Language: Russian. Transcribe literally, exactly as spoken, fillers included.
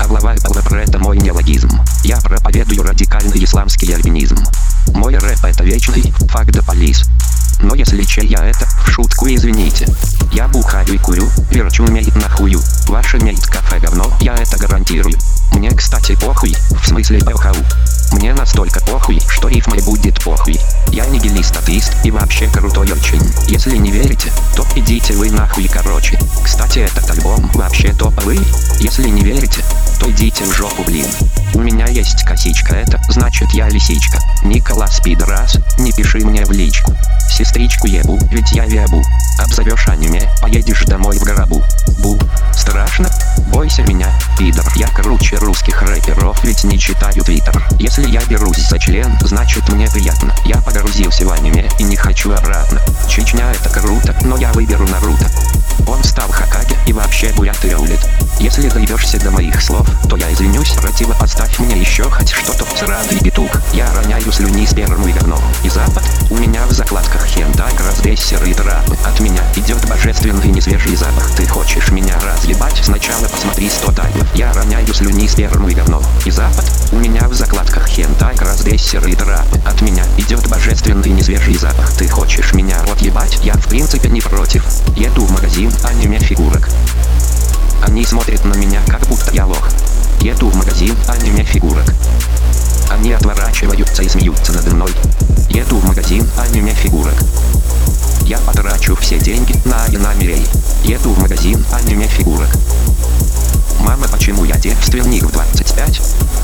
глава ЛПР — это мой неологизм. Я проповедую радикальный исламский альпинизм. Мой рэп — это вечный fuck the police. Но если че, я это в шутку, извините. Я бухаю и курю, верчу мейт нахую. Ваше мейт кафе говно, я это гарантирую. Мне, кстати, похуй, в смысле ПХУ. Мне настолько похуй, что рифмой будет похуй. Я нигилист, атеист и вообще крутой очень. Если не верите, то идите вы нахуй, короче. Кстати, этот альбом вообще топовый. Если не верите, то идите в жопу, блин. У меня есть косичка, это значит я лисичка. Николас пидорас, не пиши мне в личку. Сестричку ебу, ведь я вебу. Обзовешь аниме, поедешь домой в гробу. Бу, страшно? Бойся меня, пидор. Я круче русских рэперов, ведь не читаю твиттер. Если я берусь за член, значит мне приятно. Я погрузился в аниме и не хочу обратно. Чечня — это круто, но я выберу Наруто. Он стал Хокаге и вообще буят и рулит. Если доебешься до моих слов, то я извинюсь, противопоставь мне еще хоть что-то. Сраный петух, я роняю слюни, сперму и говно. И запад, у меня в закладках хентай, красдессер и трапы. От меня идет божественный несвежий запах. Ты хочешь меня разъебать? Сначала посмотри сто таймов. Я роняю слюни, сперму и говно. И запад, у меня в закладках хентай, красдессер и трапы. От меня идет божественный несвежий запах. Ты хочешь меня отъебать? Я в принципе не против. Еду в магазин аниме фигурок. Они смотрят на меня, как будто я лох. Еду в магазин аниме фигурок. Они отворачиваются и смеются надо мной. Еду в магазин аниме фигурок. Я потрачу все деньги на анимерей. Еду в магазин аниме фигурок. Мама, почему я девственник в двадцать пять?